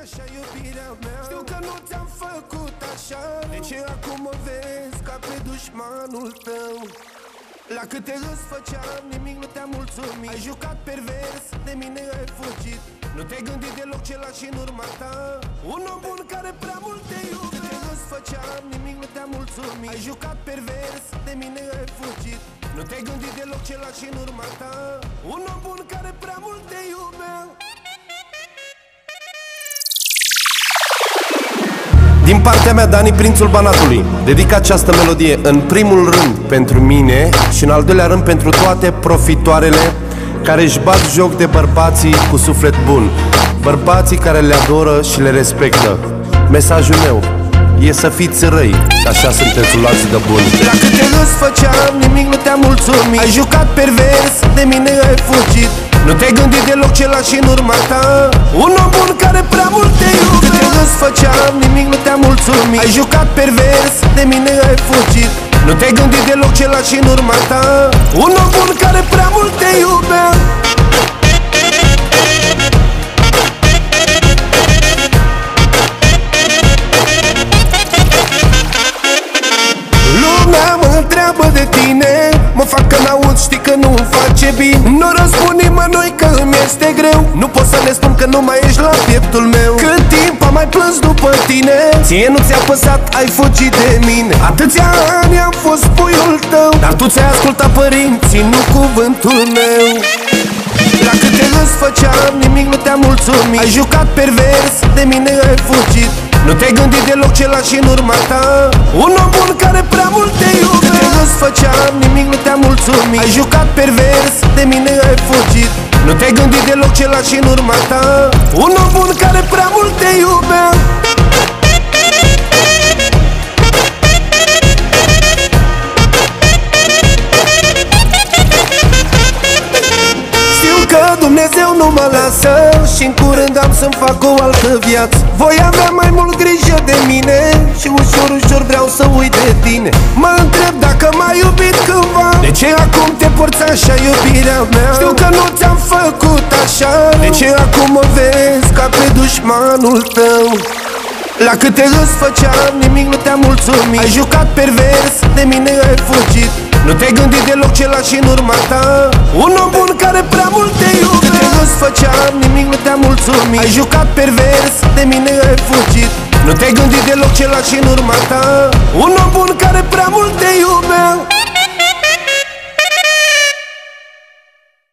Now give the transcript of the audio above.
așa iubirea mea. Știu că nu ți-am făcut așa, de ce acum mă vezi ca pe dușmanul tău? La câte îți făceam, nimic nu te-a mulțumit. Ai jucat pervers, de mine ai fugit. Nu te-ai gândit deloc ce lași în urma ta un om bun care prea mult te iubește. Câte îți făceam, nimic nu te-a mulțumit. Ai jucat pervers, de mine ai fugit. Nu te-ai gândit deloc ce lași în urma ta un om bun care prea mult te iubea. Din partea mea, Dani, prințul Banatului, dedic această melodie în primul rând pentru mine și în al doilea rând pentru toate profitoarele care își bat joc de bărbații cu suflet bun, bărbații care le adoră și le respectă. Mesajul meu e să fiți răi, așa sunteți luați de bun. La câte îți făceam, nimic nu te-a mulțumit. Ai jucat pervers, de mine ai fugit. Nu te-ai gândit deloc ce lași în urma ta un om bun care prea mult te iubește. Câte îți făceam, nimic nu te-a mulțumit. Ai jucat pervers, de mine ai fugit. Nu te-ai gândit deloc ce lași în urma ta un om bun care prea mult te iubea. Lumea mă întreabă de tine, mă fac că n-aud, știi că nu-mi face bine. Nu răspund nimănui că îmi este greu. Nu pot să le spun că nu mai ești la pieptul meu. Cât timp am mai plâns după tine, ție nu ți-a păsat, ai fugit de mine. Atâția ani am fost puiul tău, dar tu ți-ai ascultat părinții, nu cuvântul meu. La câte îți făceam, nimic nu te-a mulțumit. Ai jucat pervers, de mine ai fugit. Nu te-ai gândit deloc ce lași în urma ta un om bun care prea mult te iubește. Câte îți făceam, nimic nu te-a mulțumit. Ai jucat pervers, de mine ai fugit. Nu te-ai gândit deloc ce lași în urma ta un om bun care prea mult te iubea. Dumnezeu nu mă lasă și în curând am să-mi fac o altă viață. Voi avea mai mult grijă de mine și ușor, ușor vreau să uit de tine. Mă întreb dacă m-ai iubit cândva, de ce acum te porți așa, iubirea mea? Știu că nu ți-am făcut așa, de ce acum mă vezi ca pe dușmanul tău? La câte îți făceam, nimic nu te-a mulțumit. Ai jucat pervers, de mine ai fugit. Nu te-ai gândit deloc ce lași în urma ta un om bun care prea mult te iubește. Câte îți făceam, nimic nu te-a mulțumit. Ai jucat pervers, de mine ai fugit. Nu te-ai gândit deloc ce lași în urma ta un om bun care prea mult te iubea.